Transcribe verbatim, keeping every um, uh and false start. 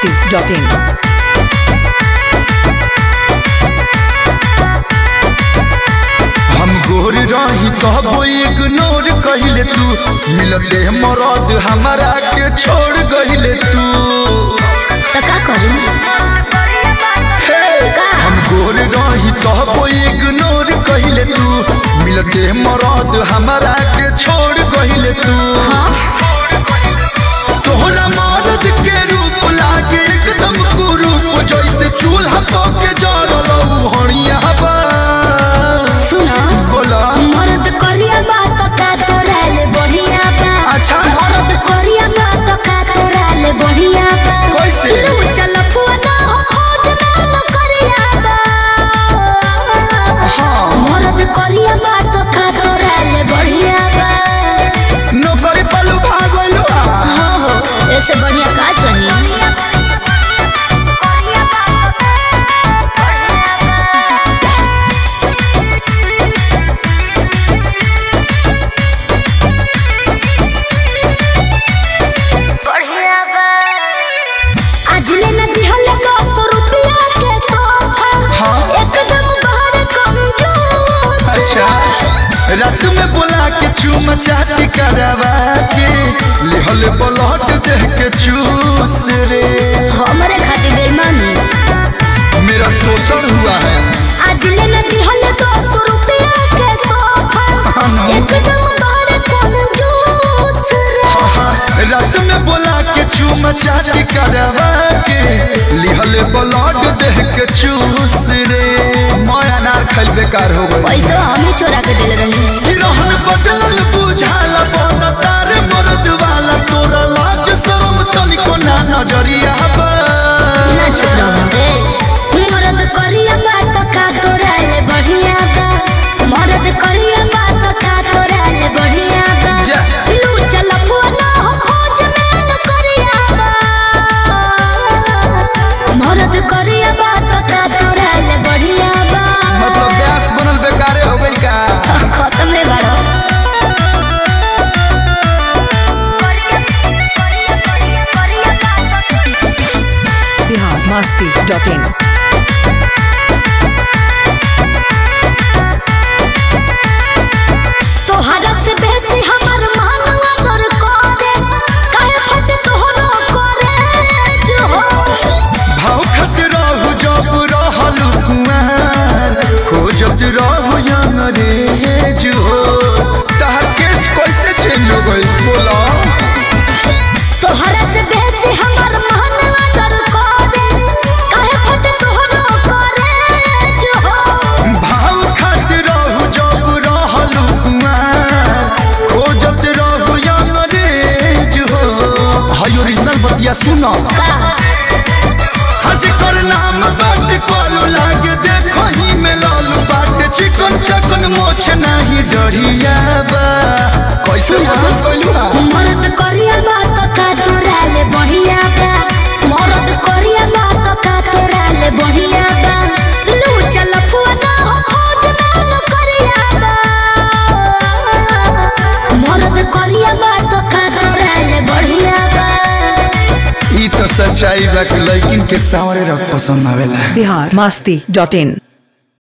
masti dot in. हम गोर रही कहबो इग्नोर कहिले तू मिलते मरद हमारा के छोड़ गहिले तू तो का करूं हम गोर रही कहबो इग्नोर कहिले तू मिलते मरद हमारा के छोड़ गहिले तू हाँ? तोहरा मर्द के रूप लागे एकदम कुरूप जैसे चूल्हा पके जरलौ हणिया बा सुना बोला मर्द करिया बात का तोराल बढ़िया बा अच्छा मर्द करिया बात का तोराल बढ़िया बा कैसे तू चल पुआना हो खोज ना न करिया बा हाँ मर्द करिया बात का तोराल बढ़िया बा नौकरी पलू भागलू हाँ हो ऐसे बढ़िया का चाहिए रात में बुला के चूम चाटी करवा के लिहल ब्लड देख के चूस रे हमारे खातिर बेईमानी मेरा शोषण हुआ है आज लेना दिहल दो सौ रुपया के तोहफा एकदम बड़े कंजूस रे रात में बुला के चूम चाटी करवा के लिहल ब्लड देख के चूस रे माया नार खल बेकार हो गई पैसा हमें चोरा के दिल रही रहन बदलल बुझाल बन तारे मर्द वाला तोरा लाज शर्म तनिको ना नजरिया बा ना छोड़ा रे मर्द करिया बात का तोरा ले बढ़िया बा मर्द करिया बात का तोरा ले बढ़िया बा लू चल पुआना हो खोज में न करिया बा मर्द करिया बात का तोरा ले बढ़िया बा मतलब ब्यास बनल बेकारे हो गइल का खत्म रे बाड़ो Bihar masti dot in. तोहरा से बेसी हमर मानवा तोर करे काहे फट तोहरो करे जो भाव खत रहू जब रहल कुमार खोजत रहू अंग्रेज हो तहार टेस्ट कैसे चेंज हो गइल बोला तोहरा से बेसी हमर मानवा तोर करे काहे फट तोहरो करे जो भाव खत रहू जब रहल कुमार खोजत रहू अंग्रेज हो हाय ओरिजिनल बतिया सुनो का हज कर नाम बाट कोलू लागे देखो ही में लालू बाट चिकन चकन मोछ नहीं डरिया बा कैसे पसंद कइलू हा मर्द करिया बात का तोरा ले बढ़िया बा मर्द करिया बात का तोरा ले बढ़िया बा लू चल पुआना हो खोज ना न करिया बा मर्द करिया बात का तोरा ले बढ़िया बा ई तो सच्चाई बा कि लड़किन के सावरे रख पसंद आवेला Bihar masti dot in.